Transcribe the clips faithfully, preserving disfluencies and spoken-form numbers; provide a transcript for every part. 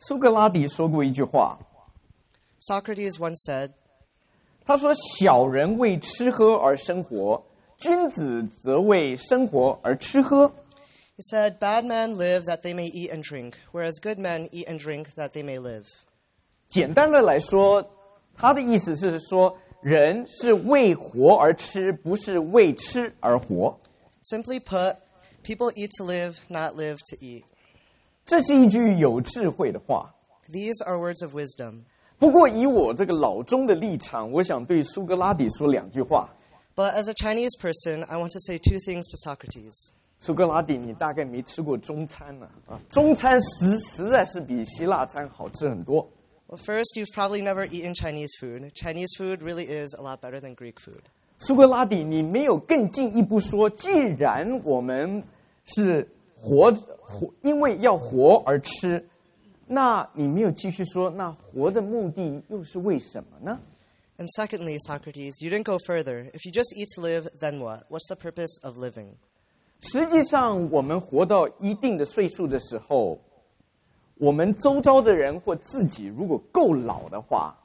苏格拉底说过一句话， Socrates once said, 他说：“小人为吃喝而生活，君子则为生活而吃喝。” He said, bad men live that they may eat and drink, whereas good men eat and drink that they may live. 简单的来说，他的意思是说，人是为活而吃，不是为吃而活。 Simply put, people eat to live, not live to eat. 这是一句有智慧的话。 These are words of wisdom. 不过，以我这个老中的立场，我想对苏格拉底说两句话。 But as a Chinese person, I want to say two things to Socrates. 苏格拉底，你大概没吃过中餐呢、啊？啊，中餐实实在是比希腊餐好吃很多。 Well, first, you've probably never eaten Chinese food. Chinese food really is a lot better than Greek food. 苏格拉底，你没有更进一步说，既然我们是活活，因为要活而吃，那你没有继续说，那活的目的又是为什么呢？ And secondly, Socrates, you didn't go further. If you just eat to live, then what? What's the purpose of living? 实际上，我们活到一定的岁数的时候，我们周遭的人或自己如果够老的话，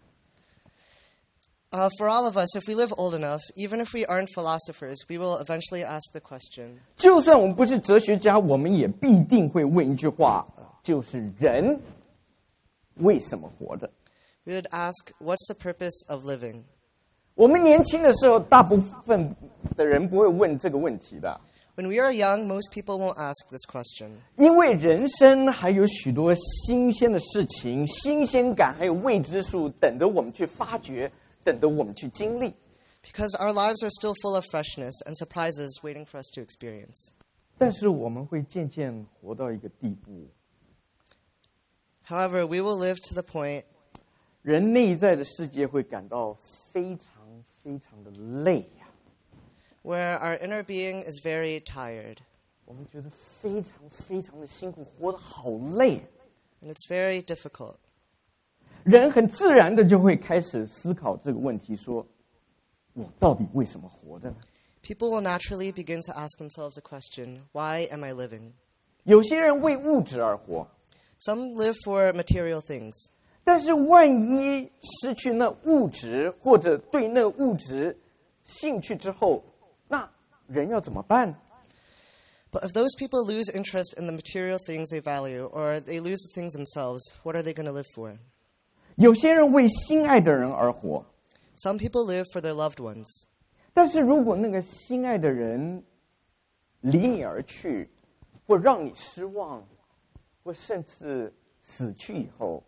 Uh, for all of us, if we live old enough, even if we aren't philosophers, we will eventually ask the question, 就算我们不是哲学家，我们也必定会问一句话，就是人为什么活着？ we would ask, what's the purpose of living? 我们年轻的时候，大部分的人不会问这个问题的。 When we are young, most people won't ask this question. 因为人生还有许多新鲜的事情、新鲜感，还有未知数等着我们去发掘，等着我们去经历。 Because our lives are still full of freshness and surprises waiting for us to experience. 但是我们会渐渐活到一个地步， However, we will live to the point 人内在的世界会感到非常非常的累呀、 where our inner being is very tired, 我们觉得非常非常的辛苦，活得好累。 and it's very difficult. 人很自然的就会开始思考这个问题，说我到底为什么活着呢？ People will naturally begin to ask themselves the question, why am I living? 有些人为物质而活， Some live for material things. 但是万一失去那物质，或者对那物质兴趣之后，那人要怎么办？ But if those people lose interest in the material things they value, or they lose the things themselves, what are they going to live for? 有些人为心爱的人而活， Some people live for their loved ones. 但是如果那个心爱的人离你而去，或让你失望，或甚至死去以后，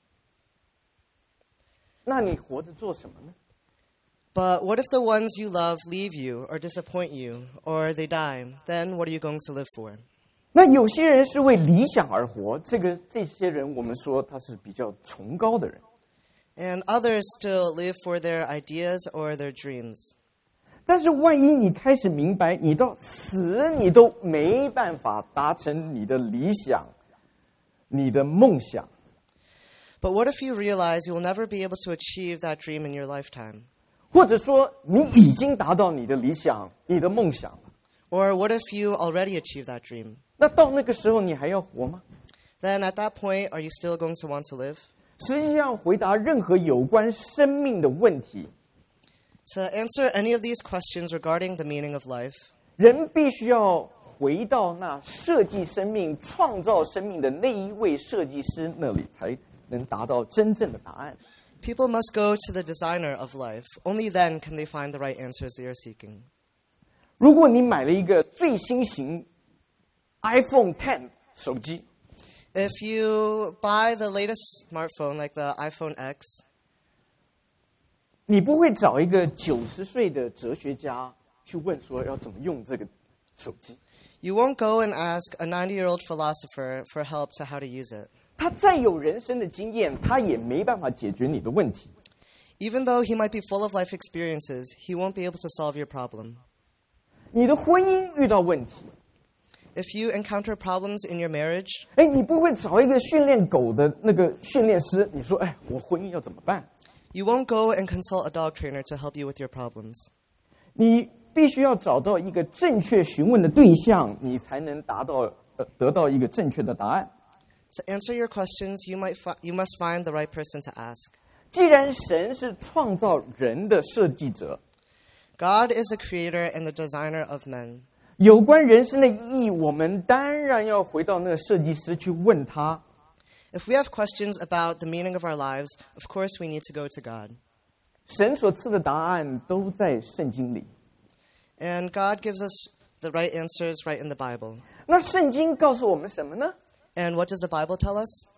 那你活着做什么呢？ But what if the ones you love leave you, or disappoint you, or they die? Then what are you going to live for? 那有些人是为理想而活，这个这些人我们说他是比较崇高的人。 And others still live for their ideas or their dreams. 但是万一你开始明白，你到死你都没办法达成你的理想、你的梦想， But what if you realize you will never be able to achieve that dream in your lifetime? 或者说你已经达到你的理想、你的梦想了， Or what if you already achieved that dream? 那到那个时候你还要活吗？ Then at that point, are you still going to want to live? 实际上，回答任何有关生命的问题， To answer any of these questions regarding the meaning of life, 人必须要回到那设计生命、创造生命的那一位设计师那里，才能达到真正的答案。 people must go to the designer of life. Only then can they find the right answers they are seeking. 如果你买了一个最新型 iPhone X 手机， If you buy the latest smartphone like the iPhone X, 你不会找一个九十岁的哲学家去问说要怎么用这个手机。 you won't go and ask a ninety-year-old philosopher for help to how to use it. 他再有人生的经验，他也没办法解决你的问题。 Even though he might be full of life experiences, he won't be able to solve your problem. 你的婚姻遇到问题， If you encounter problems in your marriage, 哎，你不会找一个训练狗的那个训练师，你说，哎，我婚姻要怎么办？ you won't go and consult a dog trainer to help you with your problems. 你必须要找到一个正确询问的对象，你才能达到呃得到一个正确的答案。 To answer your questions, you, might fi- you must find the right person to ask. 既然神是创造人的设计者， God is the creator and the designer of men. 有关人生的意义，我们当然要回到那个设计师去问他。 If we have questions about the meaning of our lives, of course we need to go to God. 神所赐的答案都在圣经里。 And God gives us the right answers right in the Bible. 那圣经告诉我们什么呢？ And what does the Bible tell us?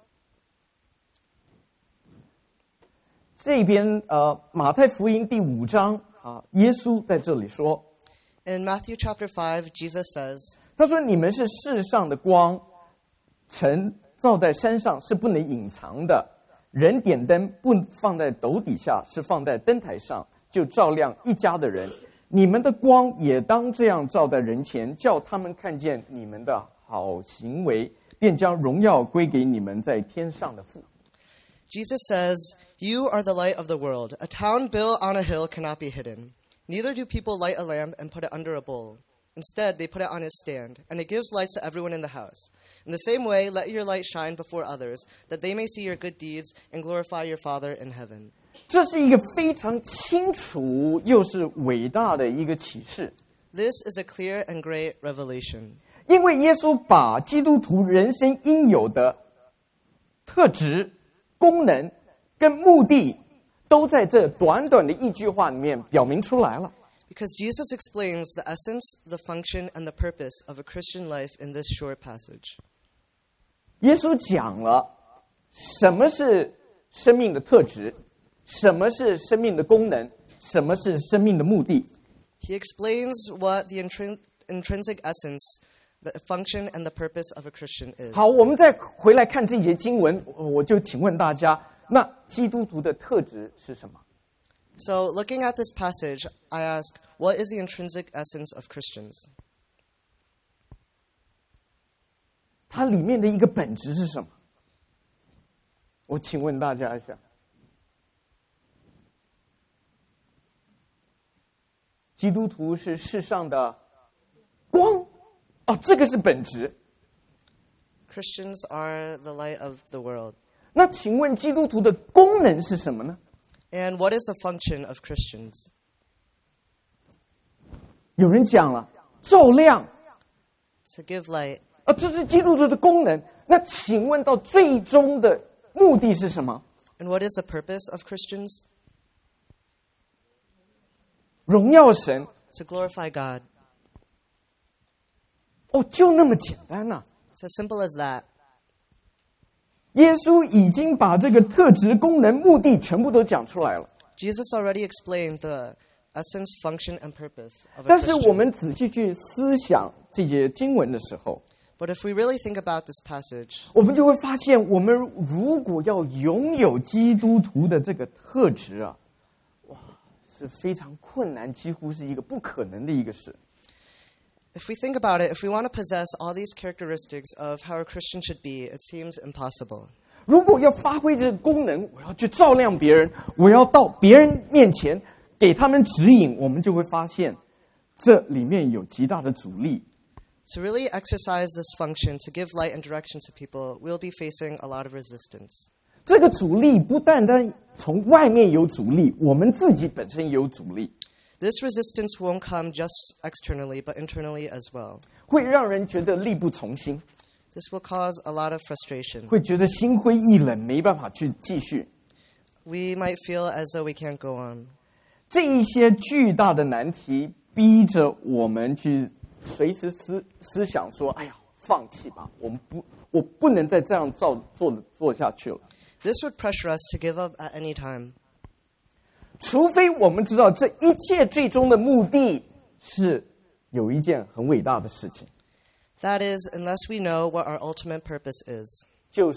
这边呃，马太福音第五章啊，耶稣在这里说， In Matthew chapter five, Jesus says, 他说：“你们是世上的光，城照在山上是不能隐藏的。人点灯不放在斗底下，是放在灯台上，就照亮一家的人。你们的光也当这样照在人前，叫他们看见你们的好行为，便将荣耀归给你们在天上的父。” Jesus says, You are the light of the world. A town built on a hill cannot be hidden. Neither do people light a lamp and put it under a bowl. Instead, they put it on its stand, and it gives light to everyone in the house. In the same way, let your light shine before others, that they may see your good deeds and glorify your Father in heaven. 这是一个非常清楚又是伟大的一个启示， This is a clear and great revelation. 因为耶稣把基督徒人生应有的特质、功能跟目的，都在这短短的一句话里面表明出来了。 Because Jesus explains the essence, the function, and the purpose of a Christian life in this short passage. 耶稣讲了什么是生命的特质，什么是生命的功能，什么是生命的目的。 He explains what the intrin- intrinsic essence, the function, and the purpose of a Christian is. 好，我们再回来看这节经文，我就请问大家，那基督徒的特质是什么？ So, looking at this passage, I ask, what is the intrinsic essence of Christians? 它里面的一个本质是什么？我请问大家一下，基督徒是世上的光，哦，这个是本质。 Christians are the light of the world. 那请问基督徒的功能是什么呢？ And what is the function of Christians? 有人讲了，照亮， To give light. 啊，这是基督徒的功能。那请问到最终的目的是什么？ And what is the purpose of Christians? 荣耀神。 To glorify God. 哦，就那么简单呐、啊。 It's as simple as that. 耶稣已经把这个特质、功能、目的全部都讲出来了。 Jesus already explained the essence, function, and purpose of a 但是我 Christian. 们仔细去思想这些经文的时候， But if we really think about this passage, 我们就会发现，我们如果要拥有基督徒的这个特质啊，哇，是非常困难，几乎是一个不可能的一个事。 if we think about it, if we want to possess all these characteristics of how a Christian should be, it seems impossible. 如果要发挥这个功能，我要去照亮别人，我要到别人面前给他们指引，我们就会发现，这里面有极大的阻力。 To really exercise this function, to give light and direction to people, we'll be facing a lot of resistance. 这个阻力不单单从外面有阻力，我们自己本身也有阻力， This resistance won't come just externally, but internally as well. 会让人觉得力不从心， This will cause a lot of frustration. 会觉得心灰意冷，没办法去继续。 We might feel as though we can't go on. 这一些巨大的难题，逼着我们去随时思思想说：“哎呀，放弃吧，我们不，我不能再这样照做做下去了。” This would pressure us to give up at any time. 除非我们知道这一切最终的目的是有一件很伟大的事情， That is, unless we know what our ultimate purpose is, 就是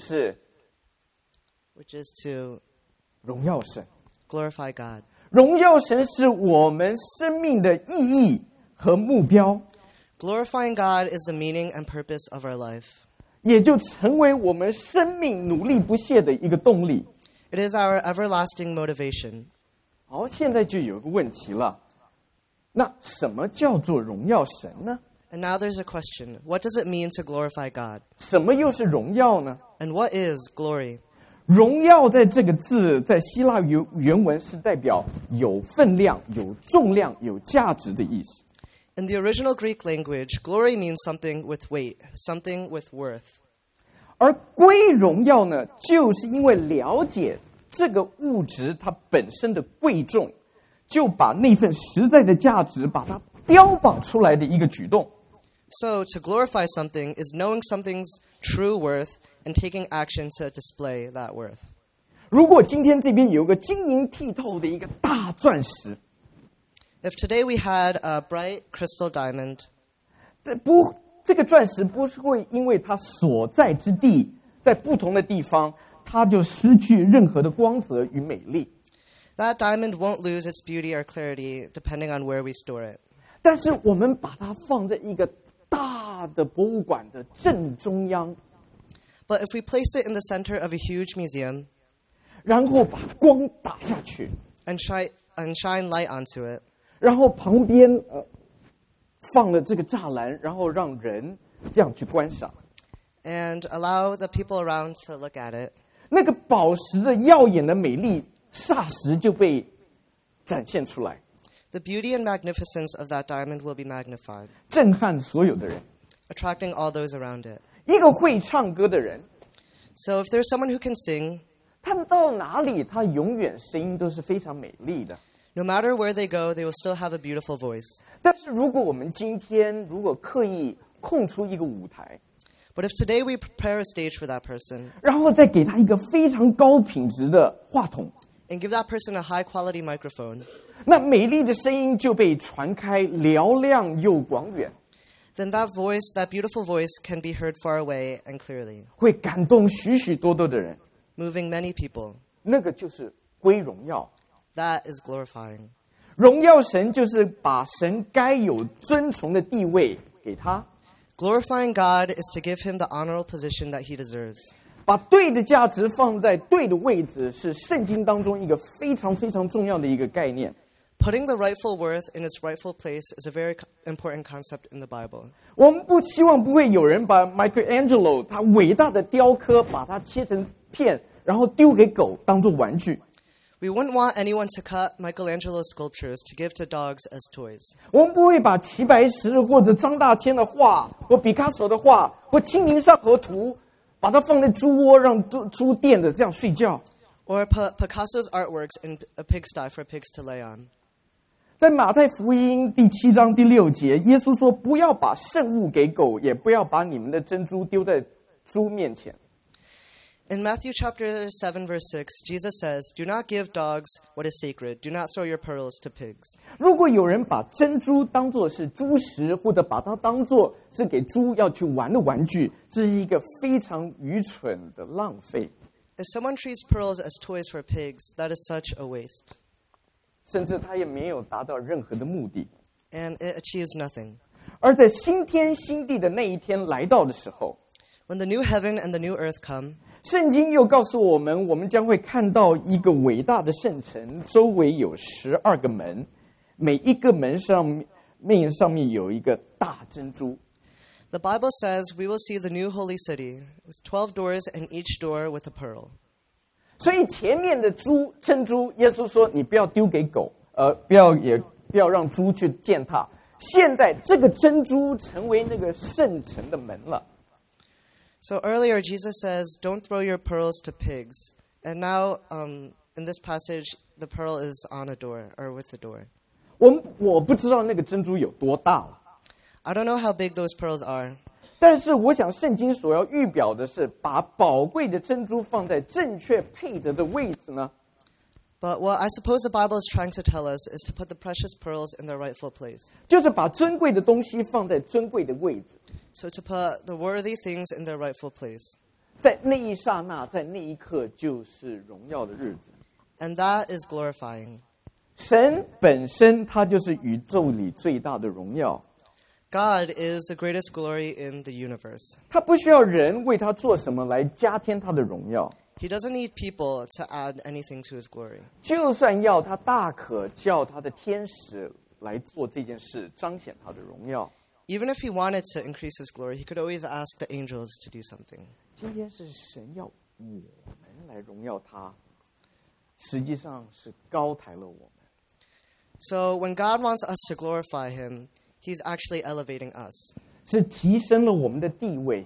which is to 荣耀神。 glorify God. 荣耀神是我们生命的意义和目标， Glorifying God is the meaning and purpose of our life. 也就成为我们生命努力不懈的一个动力。 It is our everlasting motivation. 好，现在就有一个问题了，那什么叫做荣耀神呢？ And now there's a question. What does it mean to glorify God? 什么又是荣耀呢？ And what is glory? 荣耀在这个字在希腊原原文是代表有分量、有重量、有价值的意思。 In the original Greek language, glory means something with weight, something with worth. 而归荣耀呢，就是因为了解这个物质它本身的贵重，就把那份实在的价值把它标榜出来的一个举动。 So, to glorify something is knowing something's true worth and taking action to display that worth. 如果今天这边有个晶莹剔透的一个大钻石， If today we had a bright crystal diamond, 这不，这个钻石不是会因为它所在之地，在不同的地方，它就失去任何的光泽与美丽。 that diamond won't lose its beauty or clarity depending on where we store it. 但是我们把它放在一个大的博物馆的正中央， But if we place it in the center of a huge museum 然后把光打下去， and shine, and shine light onto it, 然后旁边呃放了这个栅栏，然后让人这样去观赏， and allow the people around to look at it, 那个宝石的耀眼的美丽，霎时就被展现出来， the beauty and magnificence of that diamond will be magnified, 震撼所有的人。 attracting all those around it. 一个会唱歌的人， So if there's someone who can sing, 他们到哪里，他永远声音都是非常美丽的。 no matter where they go, they will still have a beautiful voice. 但是如果我们今天如果刻意空出一个舞台， But if today we prepare a stage for that person 然后再给他一个非常高品质的话筒， and give that person a high-quality microphone, 那美丽的声音就被传开，嘹亮又广远， then that voice, that beautiful voice, can be heard far away and clearly, 会感动许许多多的人。 moving many people. 那个就是归荣耀。 That is glorifying. 荣耀神就是把神该有尊崇的地位给他， Glorifying God is to give him the honorable position that he deserves. 把对的价值放在对的位置，是圣经当中一个非常非常重要的一个概念。 Putting the rightful worth in its rightful place is a very co- important concept in the Bible. 我们不希望不会有人把 Michelangelo 他伟大的雕刻，把它切成片，然后丢给狗当做玩具。 We wouldn't want anyone to cut Michelangelo's sculptures to give to dogs as toys. 我们不会把齐白石或者张大千的画，或毕卡索的画，或《清明上河图》，把它放在猪窝，让猪猪垫着这样睡觉。 Or put Picasso's artworks in a pigsty for pigs to lay on. 在马太福音第七章第六节，耶稣说：“不要把圣物给狗，也不要把你们的珍珠丢在猪面前。” In Matthew chapter seven, verse six, Jesus says, "Do not give dogs what is sacred. Do not throw your pearls to pigs." 如果有人把珍珠当作是猪食，或者把它当作是给猪要去玩的玩具，这是一个非常愚蠢的浪费， If someone treats pearls as toys for pigs, that is such a waste, 甚至他也没有达到任何的目的。 and it achieves nothing. 而在新天新地的那一天来到的时候， When the new heaven and the new earth come, 圣经又告诉我们，我们将会看到一个伟大的圣城，周围有十二个门，每一个门上面上面有一个大珍珠。 the Bible says we will see the new holy city with twelve doors and each door with a pearl. 所以前面的珠珍珠，耶稣说你不要丢给狗，呃，不要也不要让猪去践踏。现在这个珍珠成为那个圣城的门了。 So earlier, Jesus says, "Don't throw your pearls to pigs." And now, um, in this passage, the pearl is on a door, or with the door. 我们我不知道那个珍珠有多大了， I don't know how big those pearls are, 但是我想圣经所要预表的是，把宝贵的珍珠放在正确配得的位置呢。 but what I suppose the Bible is trying to tell us is to put the precious pearls in their rightful place. 就是把尊贵的东西放在尊贵的位置， So to put the worthy things in their rightful place. 在那一刹那，在那一刻，就是荣耀的日子。 And that is glorifying. 神本身，他就是宇宙里最大的荣耀， God is the greatest glory in the universe. 他不需要人为他做什么来加添他的荣耀。 He doesn't need people to add anything to his glory. 就算要他，大可叫他的天使来做这件事，彰显他的荣耀。 Even if he wanted to increase his glory, he could always ask the angels to do something. 今天是神要我们来荣耀他，实际上是高抬了我们。 So when God wants us to glorify him, he's actually elevating us 是提升了我们的地位。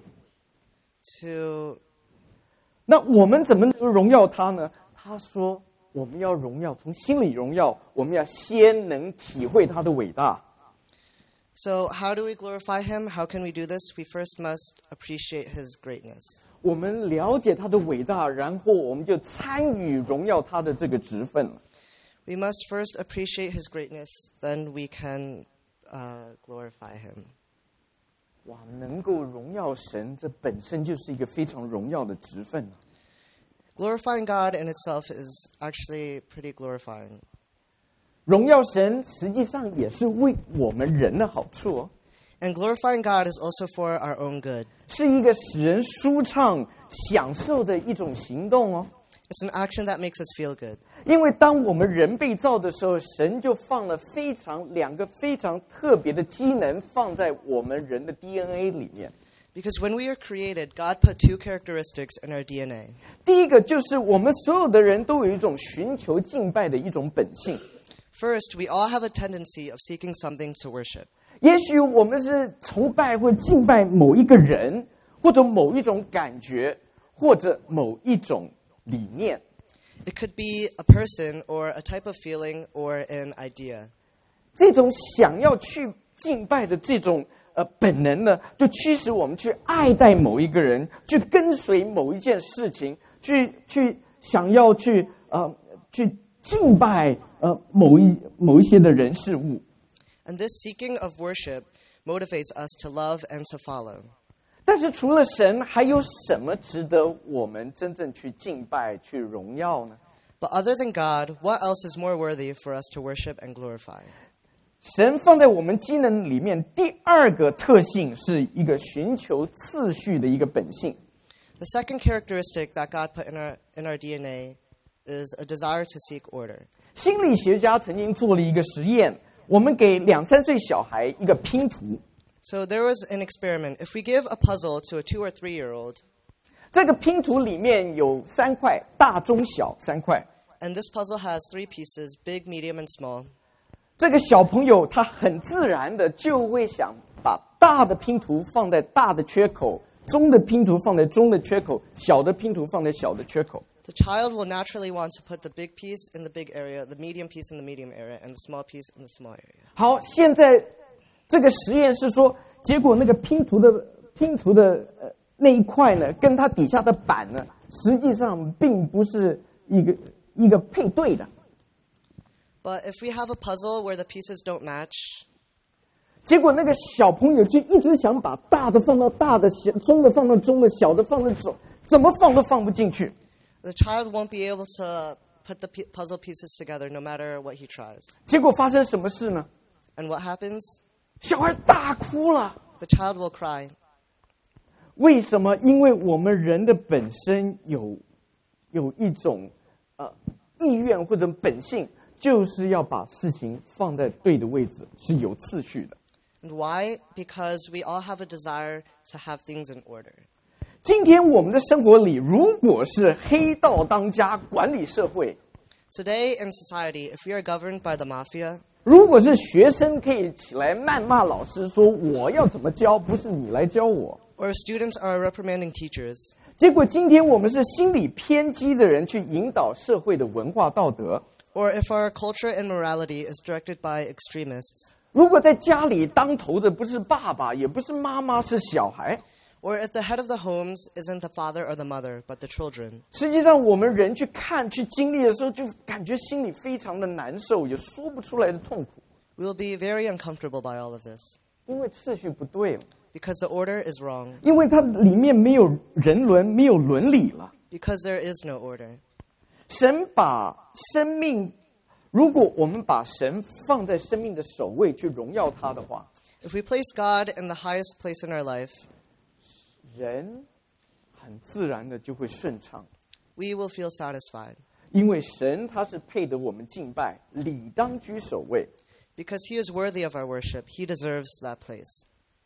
to 那我们怎么能荣耀他呢？他说，我们要荣耀，从心里荣耀，我们要先能体会他的伟大。 So how do we glorify him? How can we do this? We first must appreciate his greatness. 我们了解他的伟大，然后我们就参与荣耀他的这个职分了。 We must first appreciate his greatness, then we can uh, glorify him. 哇，能够荣耀神，这本身就是一个非常荣耀的职分。 Glorifying God in itself is actually pretty glorifying. 荣耀神实际上也是为我们人的好处哦， And glorifying God is also for our own good. 是一个使人舒畅、享受的一种行动哦。 It's an action that makes us feel good. 因为当我们人被造的时候，神就放了非常两个非常特别的机能放在我们人的 D N A 里面。 Because when we are created, God put two characteristics in our D N A. 第一个就是我们所有的人都有一种寻求敬拜的一种本性。 First, we all have a tendency of seeking something to worship. 也许我们是崇拜或敬拜某一个人，或者某一种感觉，或者某一种理念。 It could be a person or a type of feeling or an idea. 这种想要去敬拜的这种呃本能呢，就驱使我们去爱戴某一个人，去跟随某一件事情，去去想要去呃去敬拜呃某一某一些的人事物。 And this seeking of worship motivates us to love and to follow. 但是除了神，还有什么值得我们真正去敬拜、去荣耀呢？ But other than God, what else is more worthy for us to worship and glorify? 神放在我们机能里面第二个特性是一个寻求次序的一个本性。 The second characteristic that God put in our, in our D N A is a desire to seek order. 心理学家曾经做了一个实验，我们给两三岁小孩一个拼图， So there was an experiment. If we give a puzzle to a two or three-year-old, 这个拼图里面有三块，大、中、小三块。 and this puzzle has three pieces, big, medium, and small, 这个小朋友他很自然的就会想把大的拼图放在大的缺口，中的拼图放在中的缺口，小的拼图放在小的缺口。 the child will naturally want to put the big piece in the big area, the medium piece in the medium area, and the small piece in the small area. 好，现在这个实验是说，结果那个拼图的拼图的呃那一块呢，跟它底下的板呢，实际上并不是一个一个配对的。 But if we have a puzzle where the pieces don't match, 结果那个小朋友就一直想把大的放到大的，小中的放到中的，小的放到小，怎么放都放不进去。 the child won't be able to put the p- puzzle pieces together no matter what he tries. 结果发生什么事呢？ And what happens? 小孩大哭了。 The child will cry. 为什么？因为我们人的本身有有一种呃意愿或者本性，就是要把事情放在对的位置，是有次序的。 And why? Because we all have a desire to have things in order. 今天我们的生活里，如果是黑道当家管理社会， Today in society, if we are governed by the mafia, 如果是学生可以起来谩骂老师说我要怎么教，不是你来教我。 or students are reprimanding teachers, 结果今天我们是心理偏激的人去引导社会的文化道德。 or if our culture and morality is directed by extremists, 如果在家里当头的不是爸爸，也不是妈妈，是小孩， or if the head of the homes isn't the father or the mother, but the children, 实际上我们人去看、去经历的时候，就感觉心里非常的难受，也说不出来的痛苦， we will be very uncomfortable by all of this. 因为次序不对了， Because the order is wrong. 因为它里面没有人伦，没有伦理了。 Because there is no order. 神把生命，如果我们把神放在生命的首位去荣耀他的话， If we place God in the highest place in our life, 人很自然的就会顺畅， we will feel satisfied. 因为神他是配得我们敬拜，理当居首位。 Because he is worthy of our worship, he deserves that place.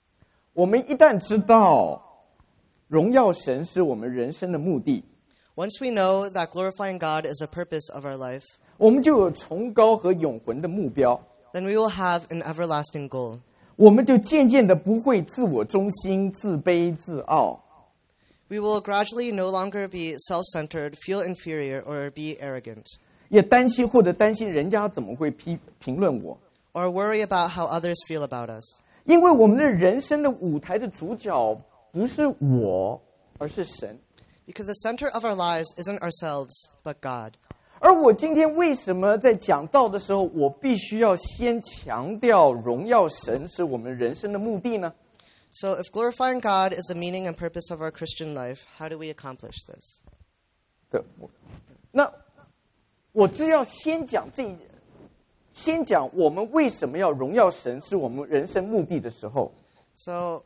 我们一旦知道荣耀神是我们人生的目的， Once we know that glorifying God is a purpose of our life, 我们就有崇高和永恒的目标， then we will have an everlasting goal. 我们就渐渐的不会自我中心、自卑、自傲。 We will gradually no longer be self-centered, feel inferior, or be arrogant, 也担心或者担心人家怎么会批评论我， or worry about how others feel about us. 因为我们的人生的舞台的主角不是我，而是神。 Because the center of our lives isn't ourselves, but God. 而我今天为什么在讲道的时候，我必须要先强调荣耀神是我们人生的目的呢？ So if glorifying God is the meaning and purpose of our Christian life, how do we accomplish this? 对，我那我只要先讲这一，先讲我们为什么要荣耀神是我们人生目的的时候， So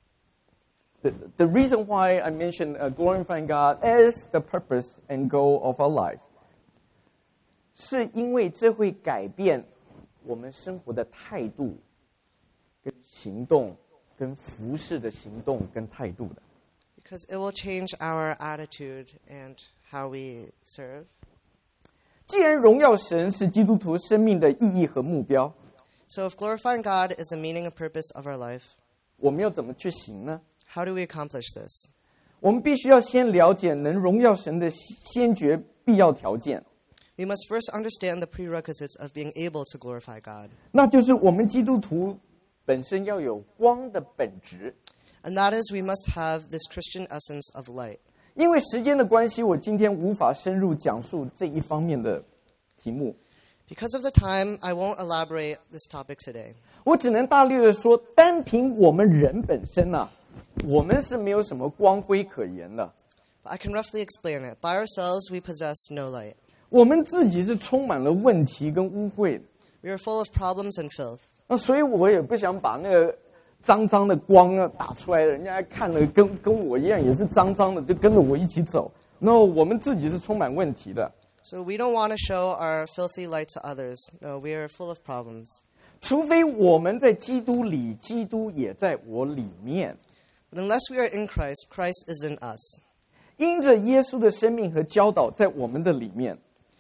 the the reason why I mentioned uh, glorifying God as the purpose and goal of our life， 是因为这会改变我们生活的态度、跟行动、跟服侍的行动跟态度的。 because it will change our attitude and how we serve. 既然荣耀神是基督徒生命的意义和目标， So if glorifying God is the meaning and purpose of our life, 我们要怎么去行呢？ how do we accomplish this? 我们必须要先了解能荣耀神的先决必要条件， We must first understand the prerequisites of being able to glorify God. 那就是我们基督徒本身要有光的本质。 And that is, we must have this Christian essence of light. 因为时间的关系，我今天无法深入讲述这一方面的题目， Because of the time, I won't elaborate this topic today. 我只能大略的说，单凭我们人本身啊，我们是没有什么光辉可言的。 But I can roughly explain it. By ourselves, we possess no light. 我们自己是充满了问题跟污秽的， We are full of problems and filth. 那所以我也不想把那个脏脏的光啊打出来，人家看了跟跟我一样也是脏脏的，就跟着我一起走。那我们自己是充满问题的， So we don't want to show our filthy light to others. No, we are full of problems. 除非我们在基督里，基督也在我里面。 But unless we are in Christ, Christ is in us. 因着耶稣的生命和教导在我们的里面，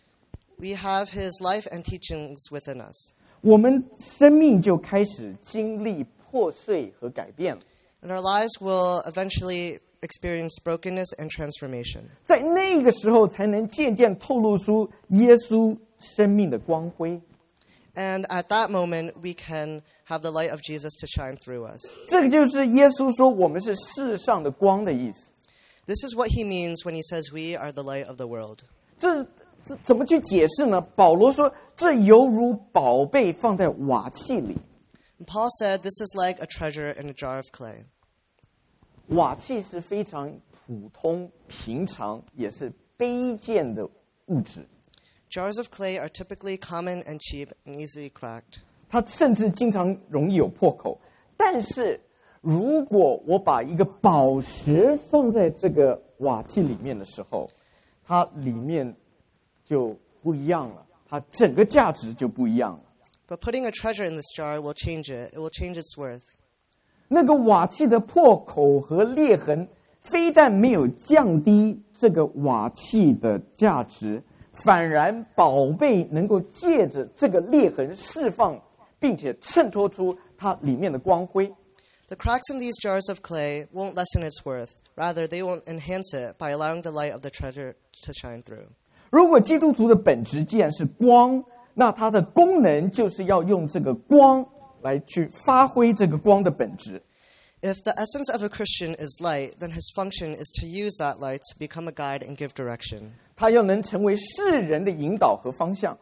We have his life and teachings within us. 我们生命就开始经历破碎和改变了。 And our lives will eventually experience brokenness and transformation. 在那个时候，才能渐渐透露出耶稣生命的光辉。 And at that moment, we can have the light of Jesus to shine through us. 这个就是耶稣说我们是世上的光的意思。 This is what he means when he says we are the light of the world. 这这怎么去解释呢？保罗说，这犹如宝贝放在瓦器里。 And Paul said this is like a treasure in a jar of clay. 瓦器是非常普通、平常，也是卑贱的物质。 Jars of clay are typically common and cheap and easily cracked. 它甚至经常容易有破口。但是，如果我把一个宝石放在这个瓦器里面的时候，它里面就不一样了，它整个价值就不一样了。 But putting a treasure in this jar will change it. It will change its worth. 那个瓦器的破口和裂痕，非但没有降低这个瓦器的价值，反然宝贝能够借着这个裂痕释放，并且衬托出它里面的光辉。 The cracks in these jars of clay won't lessen its worth. Rather, they will enhance it by allowing the light of the treasure to shine through. 如果基督徒的本质既然是光，那它的功能就是要用这个光来去发挥这个光的本质。 If the essence of a Christian is light, then his function is to use that light to become a guide and give direction. 它要能成为世人的引导和方向，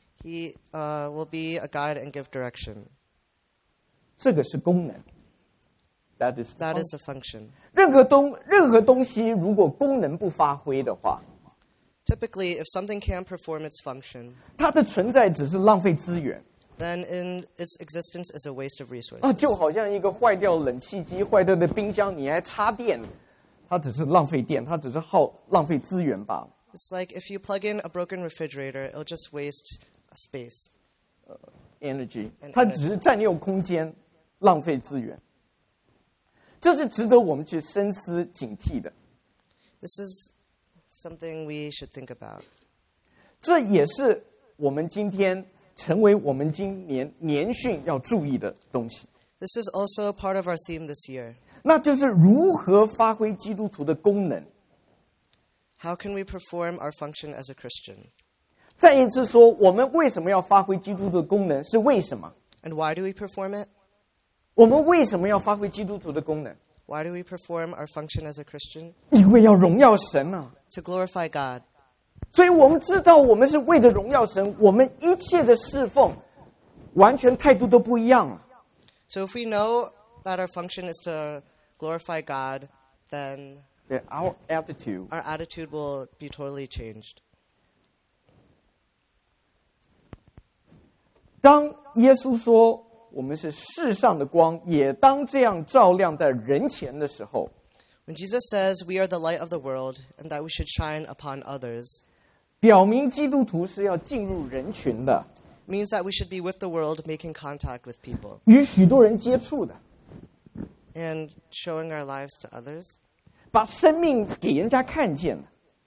He uh, will be a guide and give direction. 这个是功能。That is the That is function. the function. 任何东任何东西如果功能不发挥的话， Typically, if something can't perform its function, 它的存在只是浪费资源 then in its existence is a waste of 啊， resources. 就好像一个坏掉冷气机、坏掉的冰箱，你还插电，它只是浪费电，它只是耗浪费资源罢了。 It's like if you plug in a broken refrigerator, it'll just waste space. Energy， And 它只是占用空间，浪费资源。 这是值得我们去深思警惕的。 This is something we should think about. 这也是我们今天成为我们今年年训要注意的东西。 This is also part of our theme this year. 那就是如何发挥基督徒的功能。 How can we perform our function as a Christian? 再一次说，我们为什么要发挥基督徒的功能？是为什么？ And why do we perform it? 我们为什么要发挥基督徒的功能？ Why do we perform our function as a Christian? 因为要荣耀神啊！ To glorify God. 所以我们知道，我们是为了荣耀神，我们一切的侍奉，完全态度都不一样了。 So if we know that our function is to glorify God, then Yeah, our attitude. our attitude will be totally changed. 当耶稣说我们是世上的光，也当这样照亮在人前的时候， When Jesus says we are the light of the world and that we should shine upon others, 表明基督徒是要进入人群的， means that we should be with the world, making contact with people 与许多人接触的， and showing our lives to others. 把生命给人家看见了。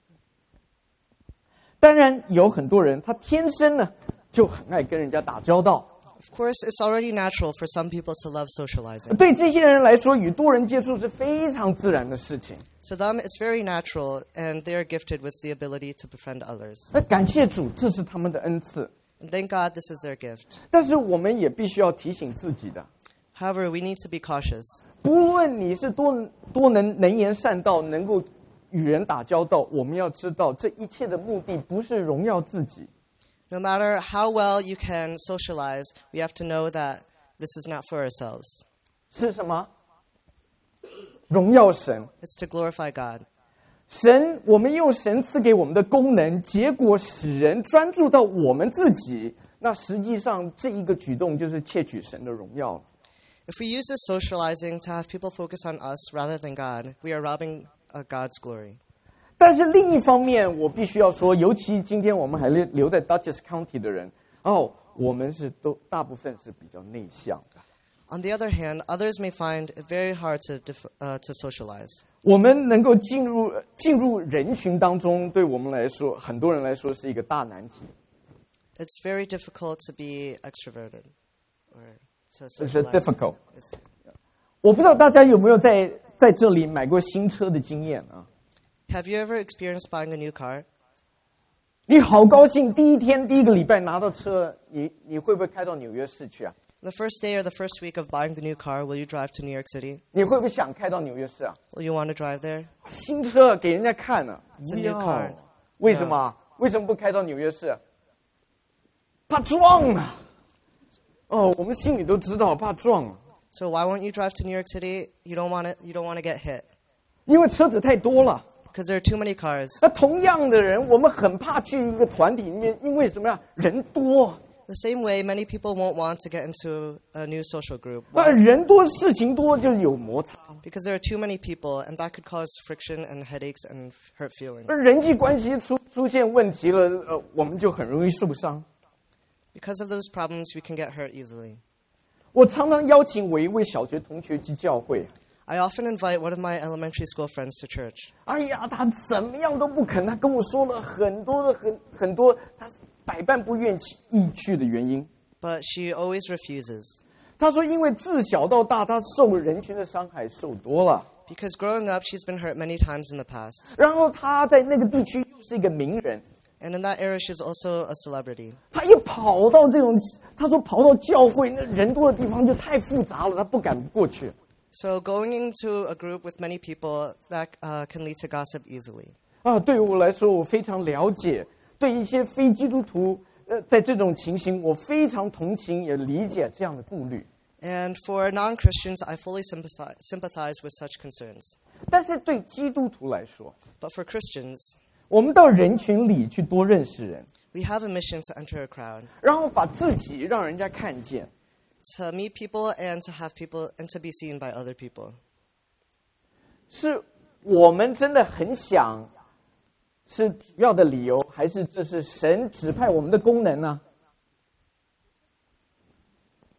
当然，有很多人他天生呢就很爱跟人家打交道。 Of course, it's already natural for some people to love socializing. 对这些人来说，与多人接触是非常自然的事情。 To them, it's very natural, and they are gifted with the ability to befriend others. 那感谢主，这是他们的恩赐。 And thank God this is their gift. 但是我们也必须要提醒自己的， However, we need to be cautious. 不论你是多多能能言善道，能够与人打交道，我们要知道，这一切的目的不是荣耀自己， No matter how well you can socialize, we have to know that this is not for ourselves. 是什么？荣耀神。 It's to glorify God. 神，我们用神赐给我们的功能，结果使人专注到我们自己，那实际上这一个举动就是窃取神的荣耀了。 If we use this socializing to have people focus on us rather than God, we are robbing uh, God's glory. 但是另一方面，我必须要说，尤其今天我们还留留在 Dutchess County 的人，哦，我们是都大部分是比较内向的。 On the other hand, others may find it very hard to def- uh, to socialize. 我们能够进入进入人群当中，对我们来说，很多人来说是一个大难题。 It's very difficult to be extroverted or to It's socialize. difficult. It's- 我不知道大家有没有在在这里买过新车的经验啊？ Have you ever experienced buying a new car? 你好高兴，第一天第一个礼拜拿到车，你你会不会开到纽约市去啊？ The first day or the first week of buying the new car, will you drive to New York City? 你会不会想开到纽约市啊？ Will you want to drive there? 新车给人家看了， It's 不 a new 要 car.， 为什么？为什么不开到纽约市啊？怕撞啊！哦，我们心里都知道，怕撞啊， So why won't you drive to New York City? You don't want to. You don't want to get hit 因为车子太多了。 because there are too many cars. 那同样的人，我们很怕去一个团体里面，因为什么呀？人多， The same way, many people won't want to get into a new social group 那 Why? 人多事情多就有摩擦， because there are too many people, and that could cause friction and headaches and f- hurt feelings. 那人际关系出出现问题了，呃，我们就很容易受伤。 Because of those problems, we can get hurt easily. 我常常邀请我一位小学同学去教会， I often invite one of my elementary school friends to church. 哎呀，他怎么样都不肯，他跟我说了很多的很很多，他百般不愿意去的原因。 But she always refuses. 他说，因为自小到大，他受人群的伤害受多了， Because growing up, she's been hurt many times in the past. 然后他在那个地区又是一个名人， And in that era, she's also a celebrity. 他一跑到这种，他说跑到教会那人多的地方就太复杂了，他不敢过去。 So going into a group with many people, that uh, can lead to gossip easily. 啊，对于我来说，我非常了解。对一些非基督徒，呃，在这种情形，我非常同情，也理解这样的顾虑。 And for non-Christians, I fully sympathize, sympathize with such concerns. 但是对基督徒来说， But for Christians, 我们到人群里去多认识人， we have a mission to enter a crowd, 然后把自己让人家看见， to meet people and to have people and to be seen by other people. 是我们真的很想，是主要的理由，还是这是神指派我们的功能呢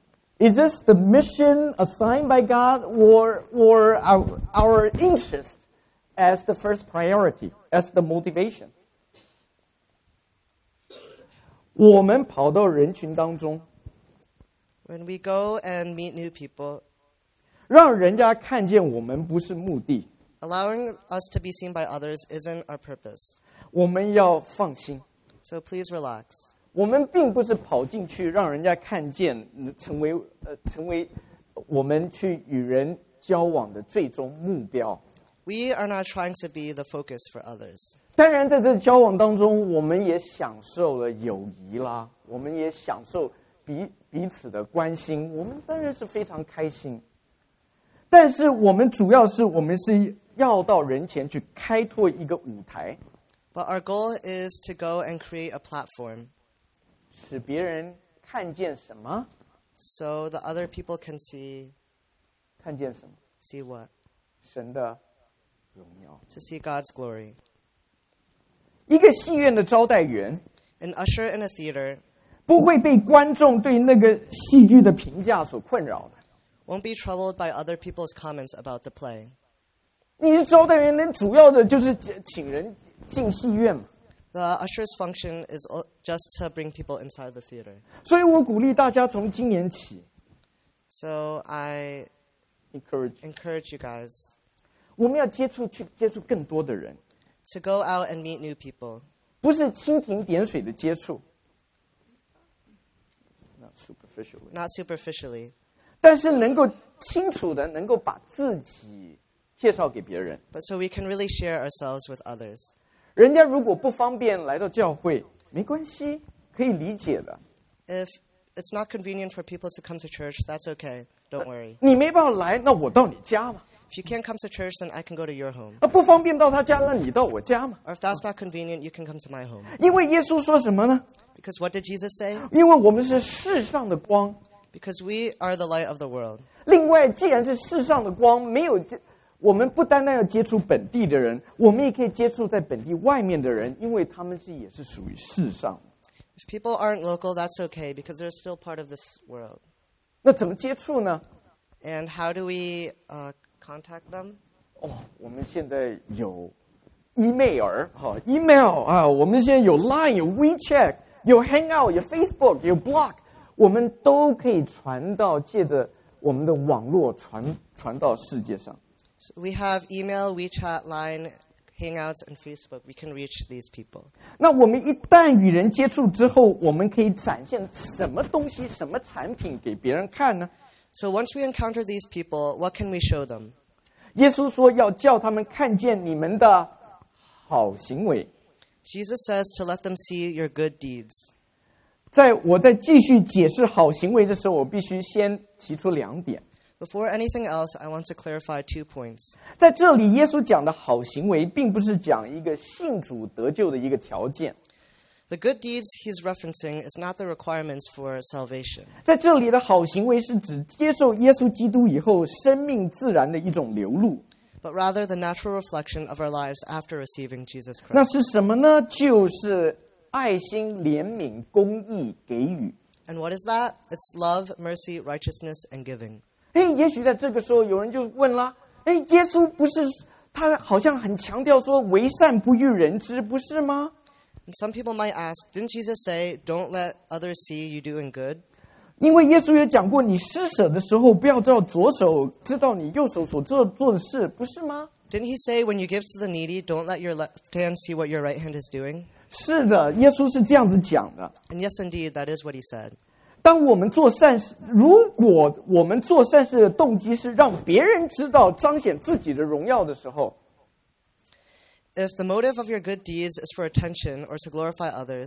Is this the mission assigned by God or, or our, our interest as the first priority, as the motivation? 我们跑到人群当中， When we go and meet new people, 让人家看见我们不是目的， allowing us to be seen by others isn't our purpose. 我们要放心。 So please relax. 我们并不是跑进去让人家看见，嗯成为呃成为我们去与人交往的最终目标。 We are not trying to be the focus for others. 当然，在这交往当中，我们也享受了友谊啦，我们也享受彼彼此的关心，我们当然是非常开心。但是，我们主要是我们是要到人前去开拓一个舞台， But our goal is to go and create a platform 使别人看见什么？ so the other people can see 看见什么？ see what? 神的荣耀。 To see God's glory. 一个戏院的招待员 An usher in a theater 不会被观众对那个戏剧的评价所困扰的。 won't be troubled by other people's comments about the play. 你是招待员，那主要的就是请人进戏院嘛。 The usher's function is o- just to bring people inside the theater. 所以我鼓励大家从今年起 So I ，encourage， encourage you guys 我们要接触去接触更多的人， to go out and meet new people. 不是蜻蜓点水的接触 ，not superficially， Not superficially, 但是能够清楚的能够把自己介绍给别人。 but so we can really share ourselves with others. 人家如果不方便来到教会，没关系，可以理解的。 If it's not convenient for people to come to church, that's okay. Don't worry. 你没办法来，那我到你家嘛。 If you can't come to church, then I can go to your home. 啊，不方便到他家，那你到我家嘛。 Or if that's not convenient, you can come to my home. 因为耶稣说什么呢？ Because what did Jesus say? 因为我们是世上的光。 Because we are the light of the world. 另外，既然是世上的光，没有我们不单单要接触本地的人，我们也可以接触在本地外面的人，因为他们是也是属于世上的。 If people aren't local, that's okay because they're still part of this world. 那怎么接触呢？ And how do we uh, contact them? 哦，我们现在有 email 哈 ，email 啊，我们现在有 Line、有 WeChat、有 Hangout、有 Facebook、有 Blog， 我们都可以传到，借着我们的网络传传到世界上。 So we have email, WeChat, Line, Hangouts, and Facebook. We can reach these people. 那我们一旦与人接触之后，我们可以展现什么东西、什么产品给别人看呢？ So once we encounter these people, what can we show them? 耶稣说要叫他们看见你们的好行为。 Jesus says to let them see your good deeds. 在我在继续解释好行为的时候，我必须先提出两点。 Before anything else, I want to clarify two points. 在这里，耶稣讲的好行为，并不是讲一个信主得救的一个条件。 The good deeds he's referencing is not the requirements for salvation. 在这里的好行为是指接受耶稣基督以后生命自然的一种流露。 but rather the natural reflection of our lives after receiving Jesus 那 Christ. 是什么呢？就是爱心、怜悯、公义、给予。 And what is that? It's love, mercy, righteousness, and giving. 哎，也许在这个时候有人就问啦：哎，耶稣不是他好像很强调说为善不欲人知，不是吗？ And some people might ask, didn't Jesus say, don't let others see you doing good? 因为耶稣也讲过，你施舍的时候不要叫左手知道你右手所做做的事，不是吗？ Didn't he say, when you give to the needy, don't let your left hand see what your right hand is doing? 是的，耶稣是这样子讲的。 And yes, indeed, that is what he said. 当我们做善事，如果我们做善事的动机是让别人知道、彰显自己的荣耀的时候， If the motive of your good deeds is for attention or to glorify others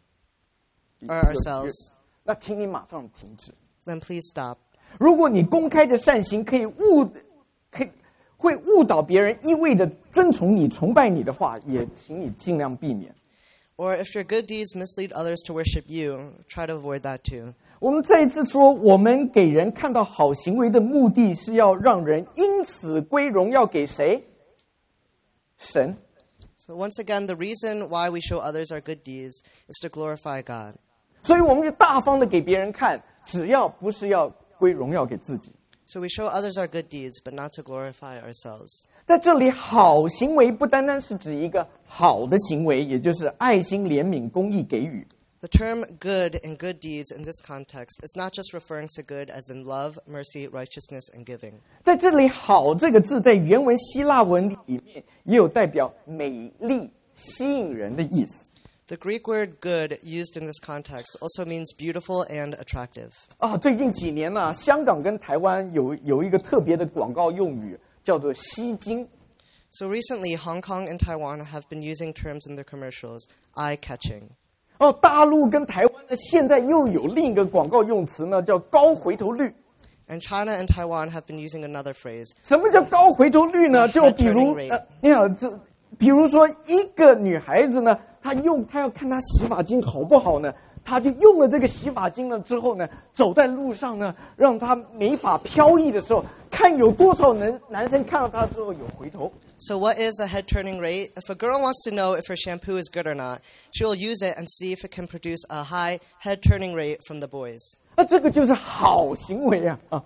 or ourselves, 那请你马上停止。 then please stop. 如果你公开的善行可以误，可以会误导别人，意味着遵从你、崇拜你的话，也请你尽量避免。 Or if your good deeds mislead others to worship you, try to avoid that too. 我们再一次说，我们给人看到好行为的目的是要让人因此归荣耀给谁？神。 So once again, the reason why we show others our good deeds is to glorify God. 所以我们就大方的给别人看，只要不是要归荣耀给自己。 So we show others our good deeds, but not to glorify ourselves. 在这里，好行为不单单是指一个好的行为，也就是爱心、怜悯、公义、给予。 The term good and good deeds in this context is not just referring to good as in love, mercy, righteousness, and giving. 在这里，好这个字在原文希腊文里面也有代表美丽、吸引人的意思。 The Greek word good used in this context also means beautiful and attractive. 啊，最近几年呢、啊，香港跟台湾有有一个特别的广告用语，叫做吸睛。 So recently, Hong Kong and Taiwan have been using terms in their commercials, eye-catching. 哦，大陆跟台湾呢，现在又有另一个广告用词呢，叫高回头率。 And China and Taiwan have been using another phrase. 什么叫高回头率呢？就比如，呃，你看这，比如说一个女孩子呢，她用她要看她洗发精好不好呢，她就用了这个洗发精了之后呢，走在路上呢，让她美发飘逸的时候，看有多少男男生看到她之后有回头。 So what is a head-turning rate? If a girl wants to know if her shampoo is good or not, she will use it and see if it can produce a high head-turning rate from the boys. 啊，这个就是好行为啊！啊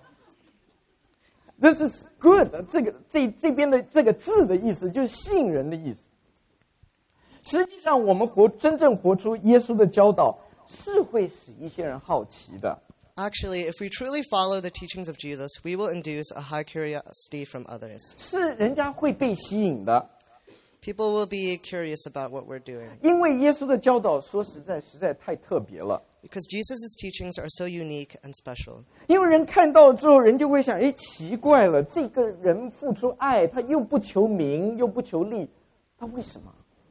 ，This is good。这个这这边的这个字的意思就是吸引人的意思。实际上，我们活真正活出耶稣的教导，是会使一些人好奇的。 Actually, if we truly follow the teachings of Jesus, we will induce a high curiosity from others. 是人家会被吸引的， People will be curious about what we're doing. 因为耶稣的教导说实在实在太特别了。 Because Jesus' teachings are so unique and special. 因为人看到之后，人就会想：哎，奇怪了，这个人付出爱，他又不求名，又不求利，他为什么？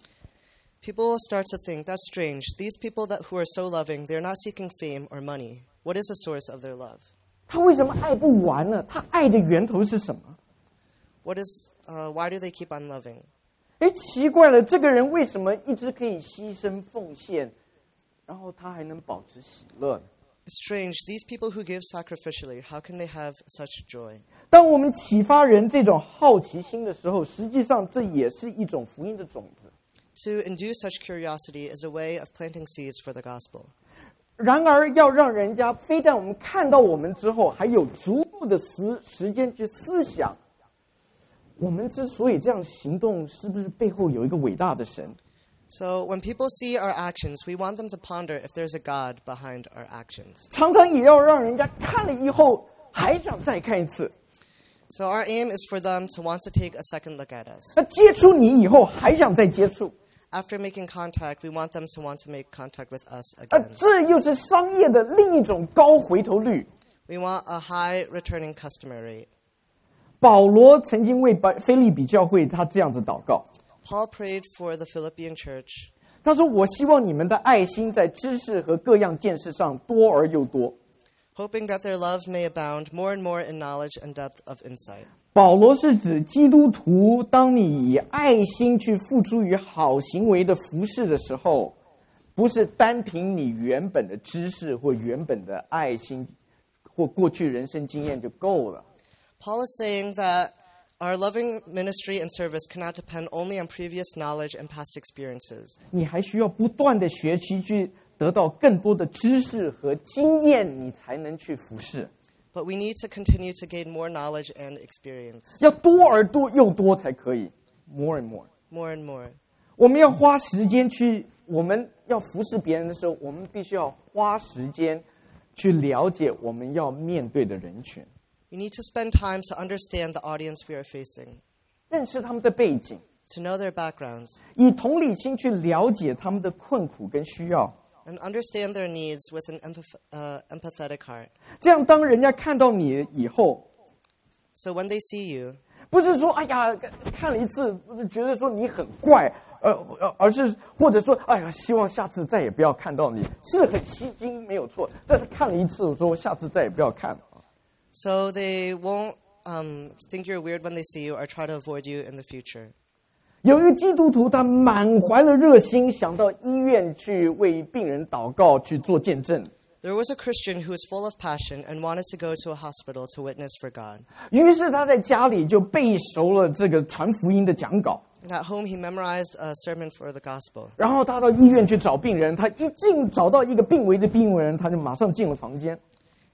People will start to think, that's strange. These people that who are so loving, they're not seeking fame or money. What is the source of their love? 他为什么爱不完呢？他爱的源头是什么？ What is, uh, why do they keep on loving? 哎，奇怪了，这个人为什么一直可以牺牲奉献，然后他还能保持喜乐呢？ It's strange. These people who give sacrificially, how can they have such joy? 当我们启发人这种好奇心的时候，实际上这也是一种福音的种子。 To induce such curiosity is a way of planting seeds for the gospel. 然而，要让人家非但我们看到我们之后，还有足够的时时间去思想，我们之所以这样行动，是不是背后有一个伟大的神？ So when people see our actions, we want them to ponder if there's a God behind our actions. 常常也要让人家看了以后，还想再看一次。 So our aim is for them to want to take a second look at us. 那接触你以后，还想再接触。 After making contact, we want them to want to make contact with us 而 again. 这又是商业的另一种高回头率。 We want a high returning customer rate. 保罗曾经为腓立比教会他这样子祷告， Paul prayed for the Philippian church. 他说：“我希望你们的爱心在知识和各样见识上多而又多。” hoping that their love may abound more and more in knowledge and depth of insight. 保罗是指基督徒，当你以爱心去付出于好行为的服事的时候，不是单凭你原本的知识或原本的爱心或过去人生经验就够了。 Paul is saying that our loving ministry and service cannot depend only on previous knowledge and past experiences. 你还需要不断的学习，去得到更多的知识和经验，你才能去服事。 But we need to continue to gain more knowledge and experience. 要多而多又多才可以 ，more and more。 More and more. 我们要花时间去，我们要服侍别人的时候，我们必须要花时间去了解我们要面对的人群， We need to spend time to understand the audience we are facing, 认识他们的背景， to know their backgrounds, 以同理心去了解他们的困苦跟需要。 and understand their needs with an empath- uh, empathetic heart. 这样，当人家看到你以后， So when they see you, 不是说哎呀看了一次，不是觉得说你很怪，呃呃，而是或者说哎呀，希望下次再也不要看到你，是很吸睛没有错，但是看了一次，我说我下次再也不要看了。 so they won't um, think you're weird when they see you or try to avoid you in the future. 有一个基督徒，他满怀了热心，想到医院去为病人祷告，去做见证。 There was a Christian who was full of passion and wanted to go to a hospital to witness for God. 于是他在家里就背熟了这个传福音的讲稿， And at home, he memorized a sermon for the gospel. 然后他到医院去找病人，他一进找到一个病危的病人，他就马上进了房间。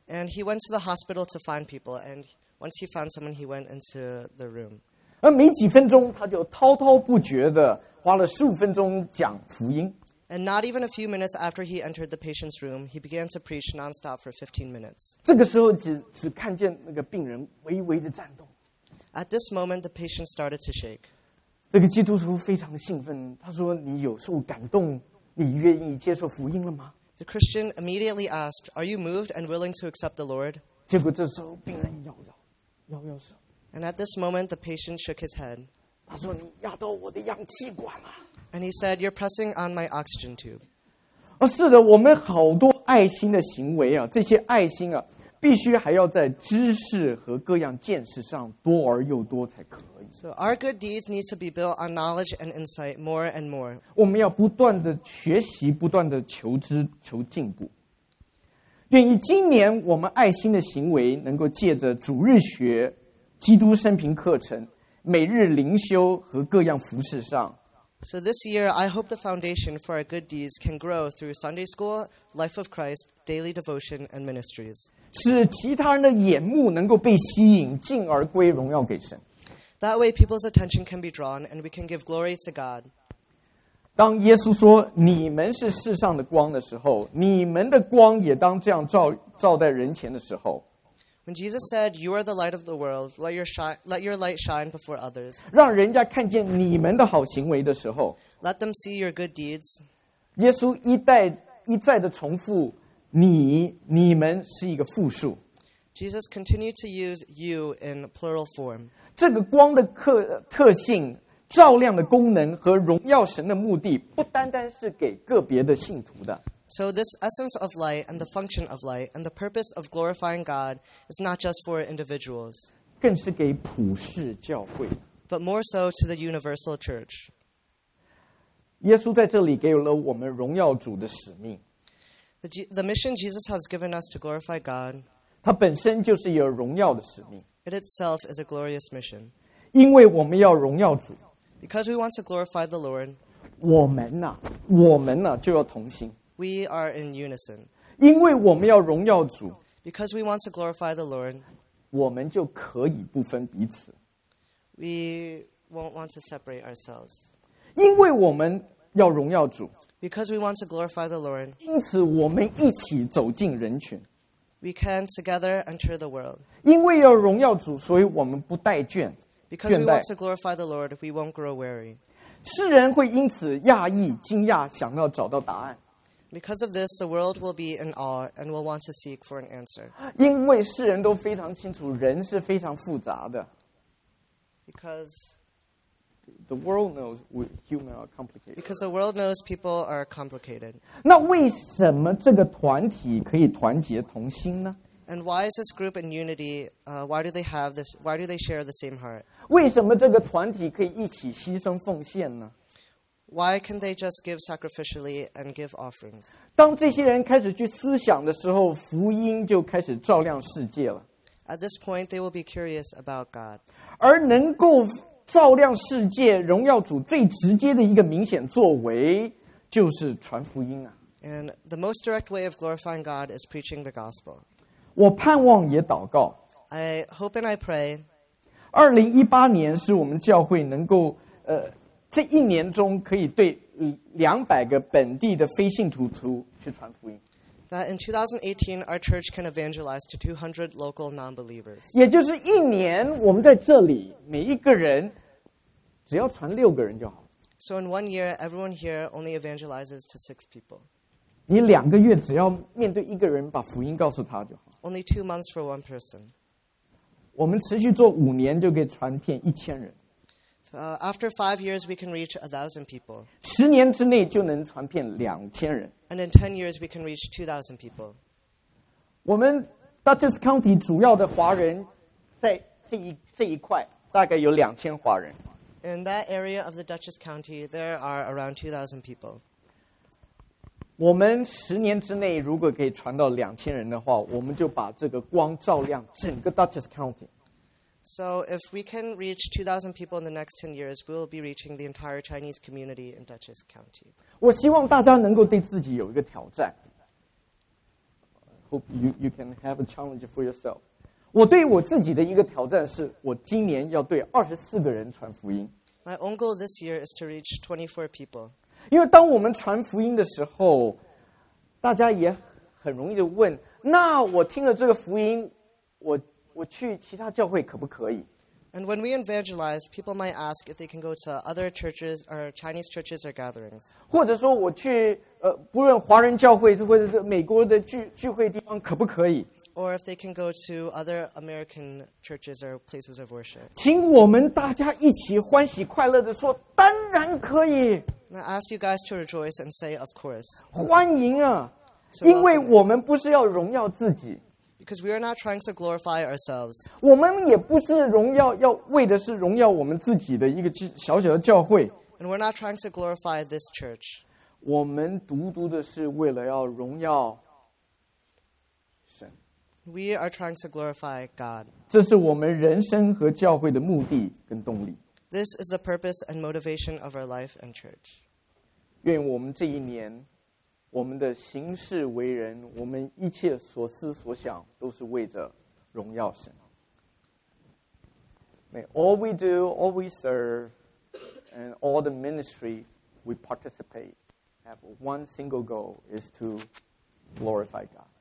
And he went to the hospital to find people. And once he found someone, he went into the room. 而没几分钟，他就滔滔不绝的花了十五分钟讲福音。 And not even a few minutes after he entered the patient's room, he began to preach nonstop for fifteen minutes. 这个时候只只看见那个病人微微的颤动。 At this moment, the patient started to shake. 这个基督徒非常兴奋，他说：“你有受感动，你愿意接受福音了吗？” The Christian immediately asked, "Are you moved and willing to accept the Lord?" 结果这时候病人摇摇摇摇手， And at this moment, the patient shook his head. 他说：“你压到我的氧气管了。” And he said, "You're pressing on my oxygen tube." 啊，是的，我们好多爱心的行为啊，这些爱心啊，必须还要在知识和各样见识上多而又多才可以。 So our good deeds need to be built on knowledge and insight more and more. 我们要不断的学习，不断的求知、求进步。愿意今年我们爱心的行为能够借着主日学、基督生平课程、每日灵修和各样服事上， So this year, I hope the foundation for our good deeds can grow through Sunday school, Life of Christ, daily devotion, and ministries. 使其他人的眼目能够被吸引，进而归荣耀给神。 That way, people's attention can be drawn, and we can give glory to God. 当耶稣说你们是世上的光的时候，你们的光也当这样照照在人前的时候， When Jesus said, "You are the light of the world, let your, shi- let your light shine before others," 让人家看见你们的好行为的时候， let them see your good deeds. 耶稣一再一再的重复你你们是一个复数。 Jesus continued to use you in plural form. 这个光的特特性、照亮的功能和荣耀神的目的，不单单是给个别的信徒的， So this essence of light and the function of light and the purpose of glorifying God is not just for individuals, 更是给普世教会。 but more so to the universal church. 耶稣在这里给了我们荣耀主的使命， The, G- the mission Jesus has given us to glorify God, 它本身就是有荣耀的使命。 it itself is a glorious mission. 因为我们要荣耀主， Because we want to glorify the Lord, 我们呐、我们呐、就要同心。 we are in unison. 因为我们要荣耀主， Because we want to glorify the Lord, 我们就可以不分彼此。 we won't want to separate ourselves. 因为我们要荣耀主， Because we want to glorify the Lord, 因此我们一起走进人群。 we can together enter the world. 因为要荣耀主，所以我们不待倦。 Because we 倦 want 怠 to glorify the Lord, we won't grow weary. 世人会因此讶异、惊讶，想要找到答案。 Because of this, the world will be in awe and will want to seek for an answer. 因为世人都非常清楚，人是非常复杂的。 Because, The world knows we human are complicated. because the world knows people are complicated. 那为什么这个团体可以团结同心呢？ And why is this group in unity? Uh, why do they have this? Why do they share the same heart? 为什么这个团体可以一起牺牲奉献呢？ Why can they just give sacrificially and give offerings? 当这些人开始去思想的时候，福音就开始照亮世界了。 At this point, they will be curious about God. 而能够照亮世界、荣耀主最直接的一个明显作为，就是传福音啊！ And the most direct way of glorifying God is preaching the gospel. 我盼望也祷告， I hope and I pray 二零一八年是我们教会能够呃这一年中可以对两百个本地的非信徒徒去传福音， that in twenty eighteen, our church can evangelize to two hundred local non-believers. 也就是一年我们在这里每一个人只要传六个人就好。 So in one year, everyone here only evangelizes to six people. 你两个月只要面对一个人，把福音告诉他就好。 Only two months for one person. 我们持续做五年就可以传遍一千人， So, uh, after five years, we can reach a thousand people. 十年之内就能传遍两千人。 And in ten years, we can reach two thousand people. 我们 Dutchess County 主要的华人在这一这一块大概有两千华人。 In that area of the Dutchess County, there are around two thousand people. 我们十年之内如果可以传到两千人的话，我们就把这个光照亮整个 Dutchess County。 So if we can reach two thousand people in the next ten years, we will be reaching the entire Chinese community in Dutchess County. 我希望大家能够对自己有一个挑战， hope you you can have a challenge for yourself. 我对我自己的一个挑战是，我今年要对二十四个人传福音。 My own goal this year is to reach twenty-four people. 因为当我们传福音的时候，大家也很容易的问：那我听了这个福音，我我去其他教会可不可以？ And when we evangelize, people might ask if they can go to other churches or Chinese churches or gatherings. 或者说我去呃，不论华人教会或者是美国的聚聚会地方可不可以？ Or if they can go to other American churches or places of worship. 请我们大家一起欢喜快乐的说：当然可以， And I ask you guys to rejoice and say, of course. 欢迎啊！ So 因为 welcome. 我们不是要荣耀自己， Because we are not trying to glorify ourselves. 我们也不是荣耀要为的是荣耀我们自己的一个小小的教会， And we're not trying to glorify this church. 我们独独的是为了要荣耀神。 We are trying to glorify God. 这是我们人生和教会的目的跟动力。 This is the purpose and motivation of our life and church. 愿我们这一年，我们的行事为人，我们一切所思所想，都是为着荣耀神。May all we do, all we serve, and all the ministry we participate have one single goal: is to glorify God.